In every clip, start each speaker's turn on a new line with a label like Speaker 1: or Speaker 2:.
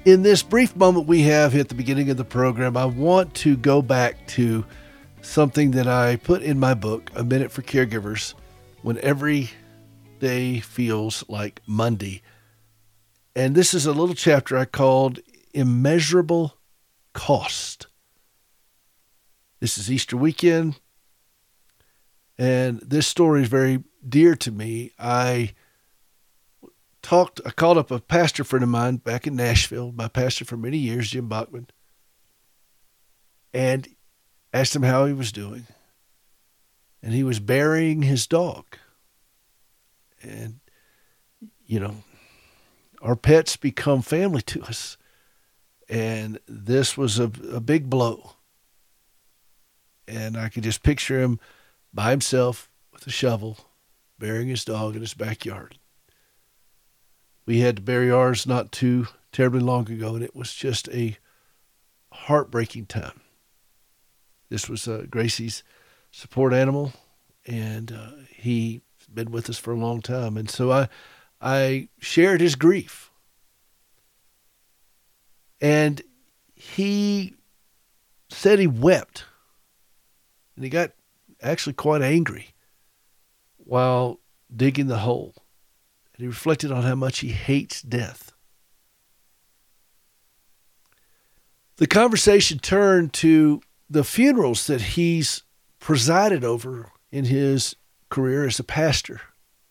Speaker 1: In this brief moment we have at the beginning of the program, I want to go back to something that I put in my book, A Minute for Caregivers, when every day feels like Monday. And this is a little chapter I called Immeasurable Cost. This is Easter weekend, and this story is very dear to me. I called up a pastor friend of mine back in Nashville, my pastor for many years, Jim Bachman, and asked him how he was doing. And he was burying his dog. And, you know, our pets become family to us. And this was a big blow. And I could just picture him by himself with a shovel, burying his dog in his backyard. We had to bury ours not too terribly long ago, and it was just a heartbreaking time. This was Gracie's support animal, and he's been with us for a long time. And so I shared his grief. And he said he wept, and he got actually quite angry while digging the hole. And he reflected on how much he hates death. The conversation turned to the funerals that he's presided over in his career as a pastor.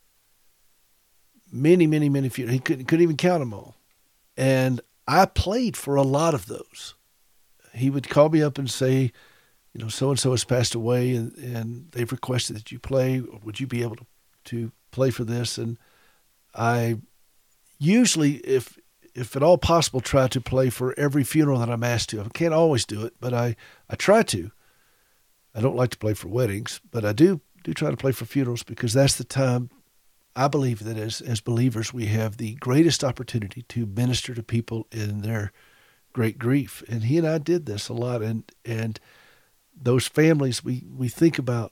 Speaker 1: Many, many, many funerals. He couldn't even count them all. And I played for a lot of those. He would call me up and say, you know, so-and-so has passed away, and they've requested that you play. Would you be able to play for this? And I usually, if at all possible, try to play for every funeral that I'm asked to. I can't always do it, but I try to. I don't like to play for weddings, but I do try to play for funerals, because that's the time I believe that as believers we have the greatest opportunity to minister to people in their great grief. And he and I did this a lot, and those families we think about.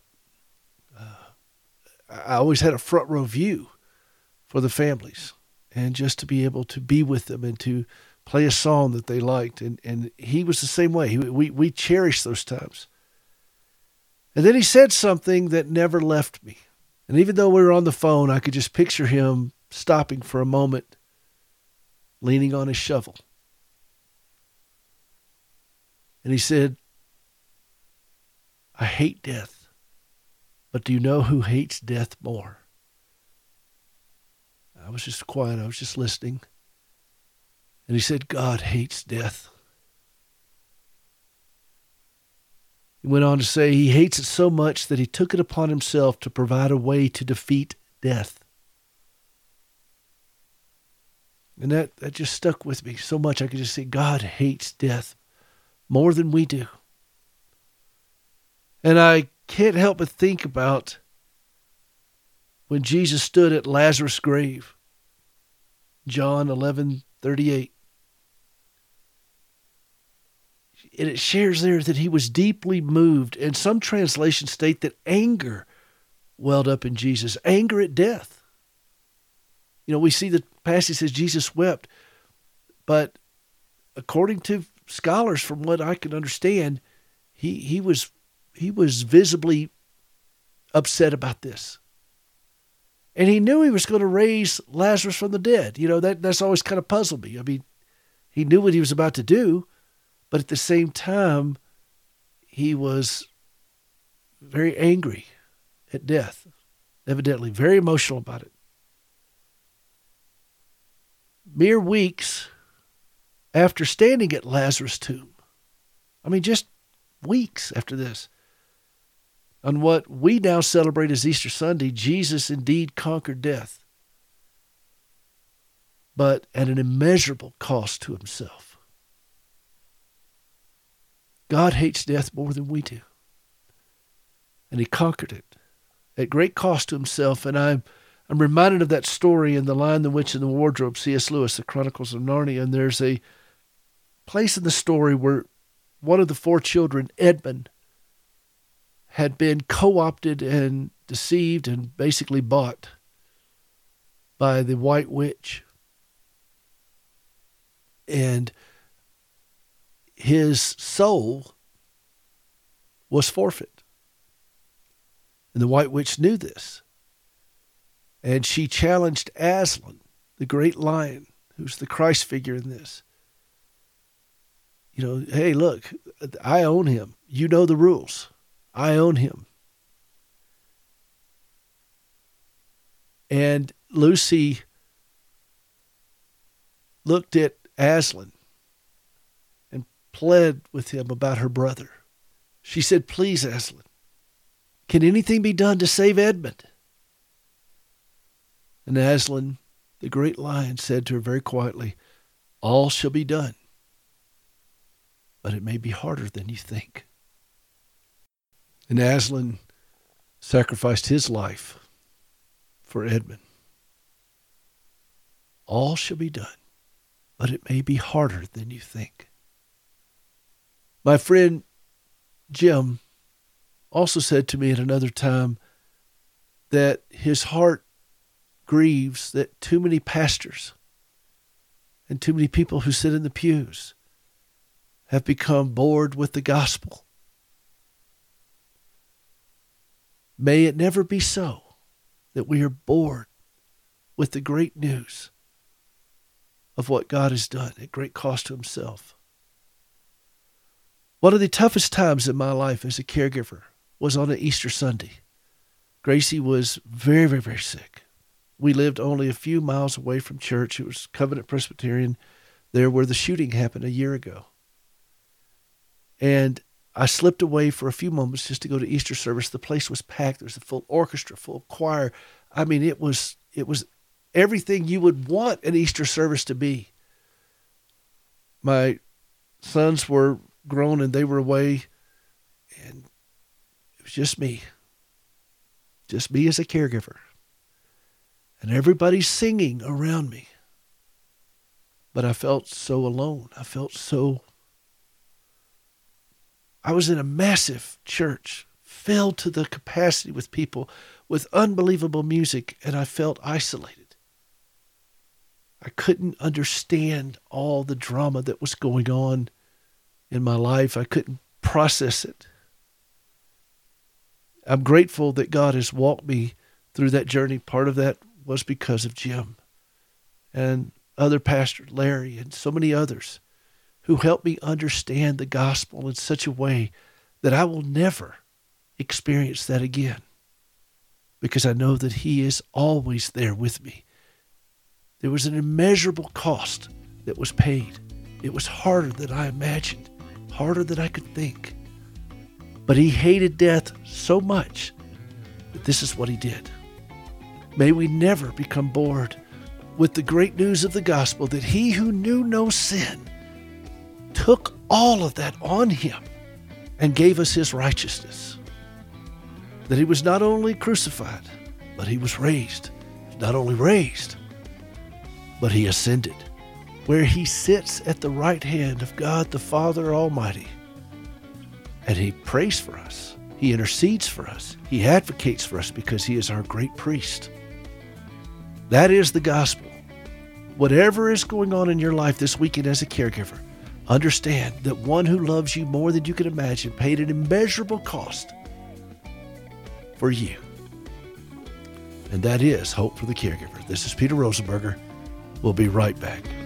Speaker 1: I always had a front row view for the families, and just to be able to be with them and to play a song that they liked. And he was the same way. We cherished those times. And then he said something that never left me. And even though we were on the phone, I could just picture him stopping for a moment, leaning on his shovel. And he said, I hate death, but do you know who hates death more? I was just quiet. I was just listening. And he said, God hates death. He went on to say he hates it so much that he took it upon himself to provide a way to defeat death. And that just stuck with me so much. I could just say, God hates death more than we do. And I can't help but think about when Jesus stood at Lazarus' grave, John 11:38. And it shares there that he was deeply moved. And some translations state that anger welled up in Jesus, anger at death. You know, we see the passage says Jesus wept. But according to scholars, from what I can understand, he was visibly upset about this. And he knew he was going to raise Lazarus from the dead. You know, that's always kind of puzzled me. I mean, he knew what he was about to do, but at the same time, he was very angry at death, evidently, very emotional about it. Mere weeks after standing at Lazarus' tomb, I mean, just weeks after this, on what we now celebrate as Easter Sunday, Jesus indeed conquered death, but at an immeasurable cost to himself. God hates death more than we do, and he conquered it at great cost to himself. And I'm reminded of that story in The Lion, the Witch, and the Wardrobe, C.S. Lewis, The Chronicles of Narnia, and there's a place in the story where one of the four children, Edmund, had been co-opted and deceived and basically bought by the White Witch. And his soul was forfeit. And the White Witch knew this. And she challenged Aslan, the great lion, who's the Christ figure in this. Hey, look, I own him. You know the rules. I own him. And Lucy looked at Aslan and pled with him about her brother. She said, "Please, Aslan, can anything be done to save Edmund?" And Aslan, the great lion, said to her very quietly, "All shall be done, but it may be harder than you think." And Aslan sacrificed his life for Edmund. All shall be done, but it may be harder than you think. My friend Jim also said to me at another time that his heart grieves that too many pastors and too many people who sit in the pews have become bored with the gospel. May it never be so that we are bored with the great news of what God has done at great cost to himself. One of the toughest times in my life as a caregiver was on an Easter Sunday. Gracie was very, very, very sick. We lived only a few miles away from church. It was Covenant Presbyterian, there where the shooting happened a year ago. And I slipped away for a few moments just to go to Easter service. The place was packed. There was a full orchestra, full choir. I mean, it was everything you would want an Easter service to be. My sons were grown and they were away, and it was just me as a caregiver. And everybody's singing around me. But I felt so alone. I was in a massive church, filled to the capacity with people, with unbelievable music, and I felt isolated. I couldn't understand all the drama that was going on in my life. I couldn't process it. I'm grateful that God has walked me through that journey. Part of that was because of Jim and other pastors, Larry, and so many others who helped me understand the gospel in such a way that I will never experience that again, because I know that he is always there with me. There was an immeasurable cost that was paid. It was harder than I imagined, harder than I could think. But he hated death so much that this is what he did. May we never become bored with the great news of the gospel that he who knew no sin took all of that on him and gave us his righteousness. That he was not only crucified, but he was raised. Not only raised, but he ascended, where he sits at the right hand of God the Father Almighty. And he prays for us. He intercedes for us. He advocates for us because he is our great priest. That is the gospel. Whatever is going on in your life this weekend as a caregiver, understand that one who loves you more than you can imagine paid an immeasurable cost for you. And that is hope for the caregiver. This is Peter Rosenberger. We'll be right back.